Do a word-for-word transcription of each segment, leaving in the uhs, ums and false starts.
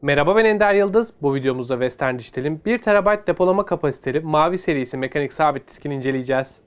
Merhaba, ben Ender Yıldız. Bu videomuzda Western Digital'in bir terabayt depolama kapasiteli Mavi serisi mekanik sabit diskini inceleyeceğiz.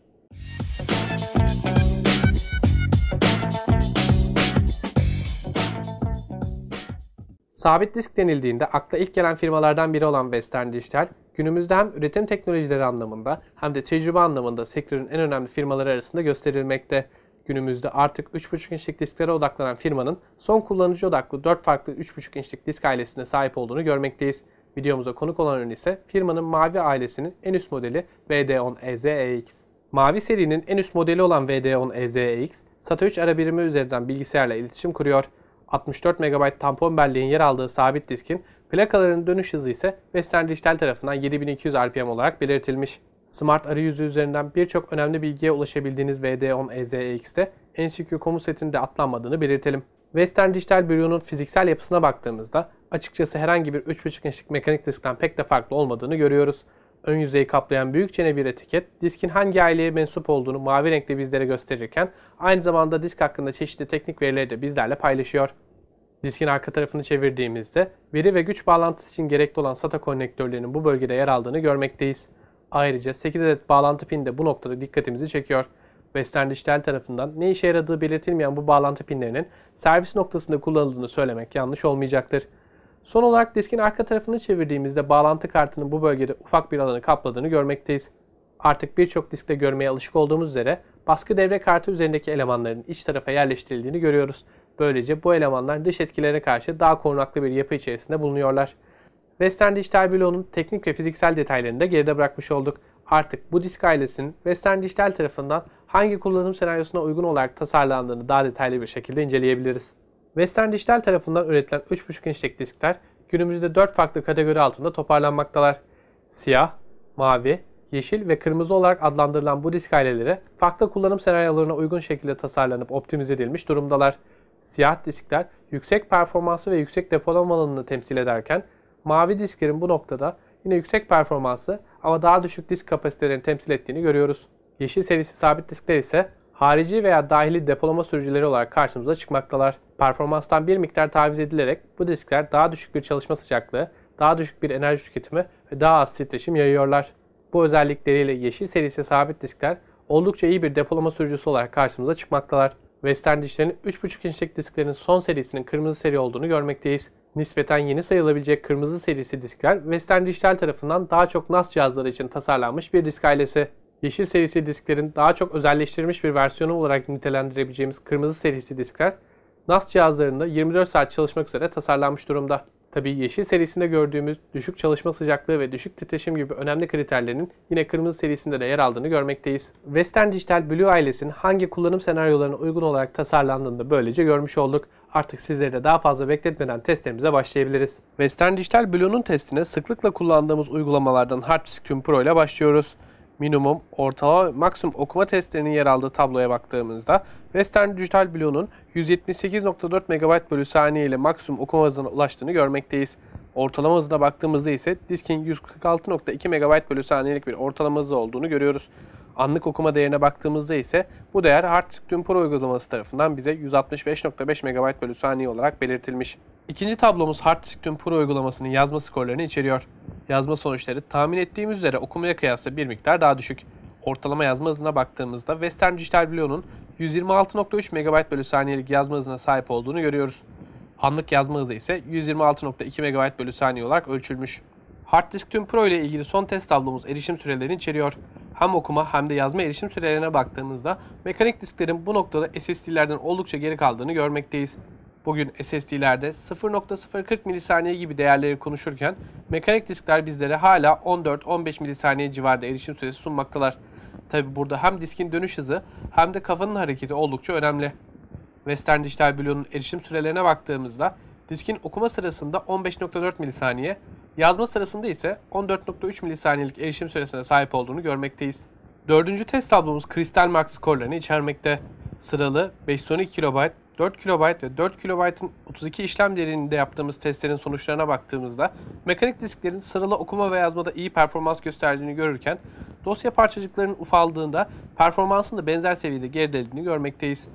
Sabit disk denildiğinde akla ilk gelen firmalardan biri olan Western Digital, günümüzde hem üretim teknolojileri anlamında hem de tecrübe anlamında sektörün en önemli firmaları arasında gösterilmekte. Günümüzde artık üç buçuk inçlik disklere odaklanan firmanın son kullanıcı odaklı dört farklı üç buçuk inçlik disk ailesine sahip olduğunu görmekteyiz. Videomuza konuk olan ürün ise firmanın Mavi ailesinin en üst modeli V D on E Z E X. Mavi serinin en üst modeli olan V D on E Z E X, SATA üç ara birimi üzerinden bilgisayarla iletişim kuruyor. altmış dört megabayt tampon belleğin yer aldığı sabit diskin plakaların dönüş hızı ise Western Digital tarafından yedi bin iki yüz R P M olarak belirtilmiş. Smart arayüzü üzerinden birçok önemli bilgiye ulaşabildiğiniz V D on E Z E X'te N C Q komut setinde atlanmadığını belirtelim. Western Digital bloğunun fiziksel yapısına baktığımızda açıkçası herhangi bir üç buçuk inçlik mekanik diskten pek de farklı olmadığını görüyoruz. Ön yüzeyi kaplayan büyük çene bir etiket, diskin hangi aileye mensup olduğunu mavi renkle bizlere gösterirken aynı zamanda disk hakkında çeşitli teknik verileri de bizlerle paylaşıyor. Diskin arka tarafını çevirdiğimizde veri ve güç bağlantısı için gerekli olan SATA konnektörlerinin bu bölgede yer aldığını görmekteyiz. Ayrıca sekiz adet bağlantı pini de bu noktada dikkatimizi çekiyor. Western Digital tarafından ne işe yaradığı belirtilmeyen bu bağlantı pinlerinin servis noktasında kullanıldığını söylemek yanlış olmayacaktır. Son olarak diskin arka tarafını çevirdiğimizde bağlantı kartının bu bölgede ufak bir alanı kapladığını görmekteyiz. Artık birçok diskte görmeye alışık olduğumuz üzere baskı devre kartı üzerindeki elemanların iç tarafa yerleştirildiğini görüyoruz. Böylece bu elemanlar dış etkilere karşı daha korunaklı bir yapı içerisinde bulunuyorlar. Western Digital bloğunun teknik ve fiziksel detaylarını da geride bırakmış olduk. Artık bu disk ailesinin Western Digital tarafından hangi kullanım senaryosuna uygun olarak tasarlandığını daha detaylı bir şekilde inceleyebiliriz. Western Digital tarafından üretilen üç buçuk inçlik diskler günümüzde dört farklı kategori altında toparlanmaktalar. Siyah, mavi, yeşil ve kırmızı olarak adlandırılan bu disk aileleri farklı kullanım senaryolarına uygun şekilde tasarlanıp optimize edilmiş durumdalar. Siyah diskler yüksek performansı ve yüksek depolama alanını temsil ederken mavi disklerin bu noktada yine yüksek performansı ama daha düşük disk kapasitelerini temsil ettiğini görüyoruz. Yeşil serisi sabit diskler ise harici veya dahili depolama sürücüleri olarak karşımıza çıkmaktalar. Performanstan bir miktar taviz edilerek bu diskler daha düşük bir çalışma sıcaklığı, daha düşük bir enerji tüketimi ve daha az titreşim yayıyorlar. Bu özellikleriyle yeşil serisi sabit diskler oldukça iyi bir depolama sürücüsü olarak karşımıza çıkmaktalar. Western Digital'in üç buçuk inçlik disklerin son serisinin kırmızı seri olduğunu görmekteyiz. Nispeten yeni sayılabilecek kırmızı serisi diskler Western Digital tarafından daha çok N A S cihazları için tasarlanmış bir disk ailesi. Yeşil serisi disklerin daha çok özelleştirilmiş bir versiyonu olarak nitelendirebileceğimiz kırmızı serisi diskler N A S cihazlarında yirmi dört saat çalışmak üzere tasarlanmış durumda. Tabii yeşil serisinde gördüğümüz düşük çalışma sıcaklığı ve düşük titreşim gibi önemli kriterlerin yine kırmızı serisinde de yer aldığını görmekteyiz. Western Digital Blue ailesinin hangi kullanım senaryolarına uygun olarak tasarlandığını da böylece görmüş olduk. Artık sizleri de daha fazla bekletmeden testlerimize başlayabiliriz. Western Digital Blue'nun testine sıklıkla kullandığımız uygulamalardan HardDiskTune Pro ile başlıyoruz. Minimum, ortalama ve maksimum okuma testlerinin yer aldığı tabloya baktığımızda Western Digital Blue'nun yüz yetmiş sekiz nokta dört megabayt bölü saniye ile maksimum okuma hızına ulaştığını görmekteyiz. Ortalama hızına baktığımızda ise diskin yüz kırk altı nokta iki megabayt bölü saniyelik bir ortalama hızı olduğunu görüyoruz. Anlık okuma değerine baktığımızda ise bu değer HardDiskTune Pro uygulaması tarafından bize yüz altmış beş nokta beş megabayt bölü saniye olarak belirtilmiş. İkinci tablomuz HardDiskTune Pro uygulamasının yazma skorlarını içeriyor. Yazma sonuçları tahmin ettiğimiz üzere okumaya kıyasla bir miktar daha düşük. Ortalama yazma hızına baktığımızda Western Digital Blue'nun yüz yirmi altı nokta üç megabayt bölü saniyelik yazma hızına sahip olduğunu görüyoruz. Anlık yazma hızı ise yüz yirmi altı nokta iki megabayt bölü saniye olarak ölçülmüş. HardDiskTune Pro ile ilgili son test tablomuz erişim sürelerini içeriyor. Hem okuma hem de yazma erişim sürelerine baktığımızda mekanik disklerin bu noktada S S D'lerden oldukça geri kaldığını görmekteyiz. Bugün S S D'lerde sıfır nokta sıfır kırk milisaniye gibi değerleri konuşurken mekanik diskler bizlere hala on dört on beş milisaniye civarında erişim süresi sunmaktalar. Tabi burada hem diskin dönüş hızı hem de kafanın hareketi oldukça önemli. Western Digital Blue'nun erişim sürelerine baktığımızda diskin okuma sırasında on beş nokta dört milisaniye, yazma sırasında ise on dört nokta üç milisaniyelik erişim süresine sahip olduğunu görmekteyiz. Dördüncü test tablomuz Crystal Mark skorlarını içermekte. Sıralı beş yüz on iki kilobayt, dört kilobayt ve dört kilobaytın otuz iki işlem derinliğinde yaptığımız testlerin sonuçlarına baktığımızda mekanik disklerin sıralı okuma ve yazmada iyi performans gösterdiğini görürken dosya parçacıklarının ufaldığında performansın da benzer seviyede geridelediğini görmekteyiz.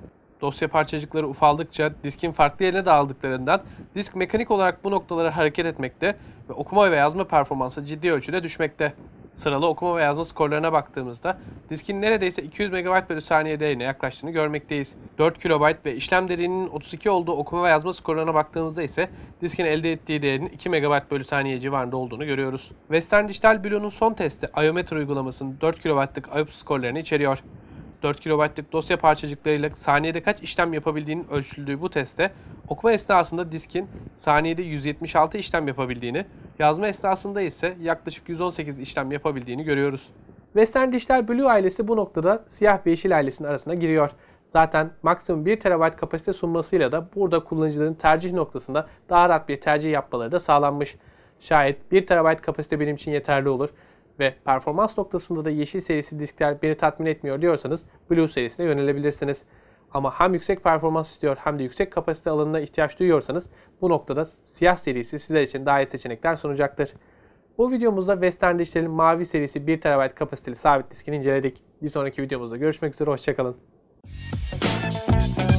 Dosya parçacıkları ufaldıkça diskin farklı yerine dağıldıklarından disk mekanik olarak bu noktalara hareket etmekte ve okuma ve yazma performansı ciddi ölçüde düşmekte. Sıralı okuma ve yazma skorlarına baktığımızda diskin neredeyse iki yüz megabayt bölü saniye değerine yaklaştığını görmekteyiz. dört kilobayt ve işlem derinliğinin otuz iki olduğu okuma ve yazma skorlarına baktığımızda ise diskin elde ettiği değerin iki megabayt bölü saniye civarında olduğunu görüyoruz. Western Digital Blue'nun son testi I O Meter uygulamasının dört kilobaytlık I O P S skorlarını içeriyor. dört kilobaytlık dosya parçacıklarıyla saniyede kaç işlem yapabildiğinin ölçüldüğü bu testte okuma esnasında diskin saniyede yüz yetmiş altı işlem yapabildiğini, yazma esnasında ise yaklaşık yüz on sekiz işlem yapabildiğini görüyoruz. Western Digital Blue ailesi bu noktada siyah ve yeşil ailesinin arasına giriyor. Zaten maksimum bir terabayt kapasite sunmasıyla da burada kullanıcıların tercih noktasında daha rahat bir tercih yapmaları da sağlanmış. Şayet bir terabayt kapasite benim için yeterli olur ve performans noktasında da yeşil serisi diskler beni tatmin etmiyor diyorsanız Blue serisine yönelebilirsiniz. Ama hem yüksek performans istiyor hem de yüksek kapasite alanına ihtiyaç duyuyorsanız bu noktada siyah serisi sizler için daha iyi seçenekler sunacaktır. Bu videomuzda Western Digital'in mavi serisi bir terabayt kapasiteli sabit diskini inceledik. Bir sonraki videomuzda görüşmek üzere, hoşçakalın.